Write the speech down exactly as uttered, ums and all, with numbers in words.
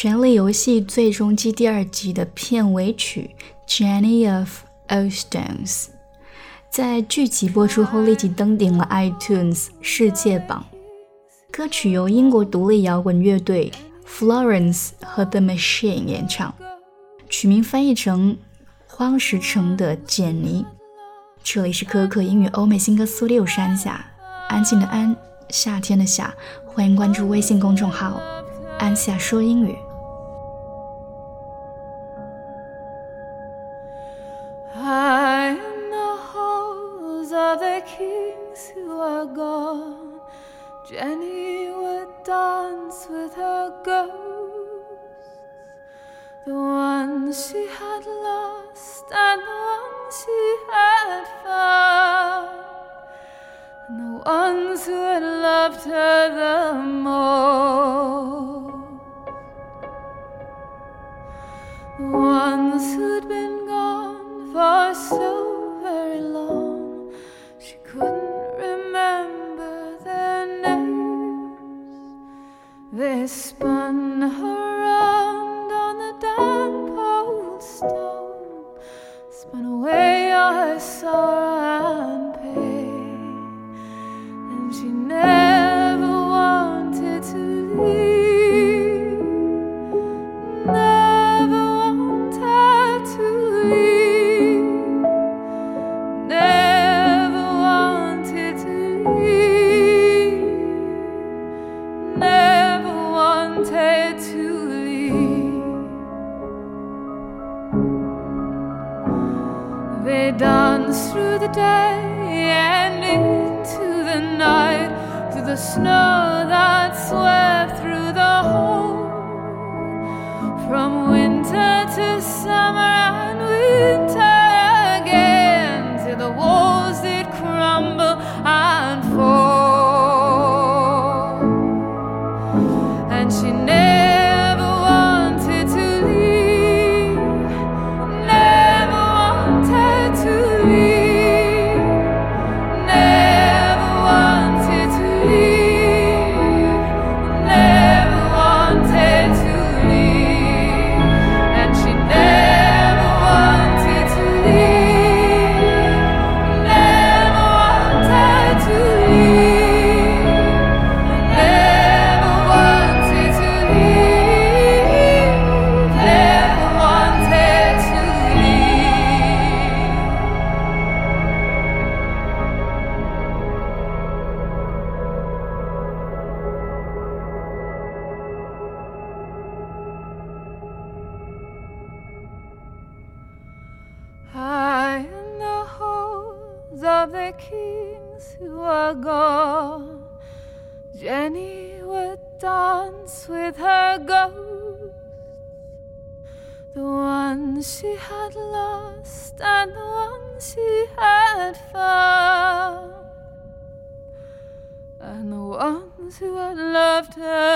权力游戏最终季第二集的片尾曲 Jenny of All Stones 在剧集播出后立即登顶了 iTunes 世界榜。歌曲由英国独立摇滚乐队 Florence 和 The Machine 演唱，曲名翻译成荒石城的简妮。这里是可可英语欧美新歌苏六山下，安静的安，夏天的夏，欢迎关注微信公众号安夏说英语。 High in the halls of the kings who are gone, Jenny would dance with her ghosts, the ones she had lost and the ones she had found, and the ones who had loved her the most, the ones who'd been gone for so very long, she couldn't remember their names. They spun her round on the damp old stone, spun away all her sorrow and pain, and she never wanted to leave, never wanted to leave, never wanted to leave, never wanted to leave. They danced through the day and into the night, through the snow that swept through the hole, from winter to summer and winter again, till the walls did crumble and fall. And she never wanted to leave, never wanted to leave, never wanted to leave, never wanted to leave, and she never wanted to leave, never wanted to leave, never wanted to leave, never wanted to leave. High in the halls of the kings who are gone, Jenny would dance with her ghosts, the ones she had lost and the ones she had found, and the ones who had loved her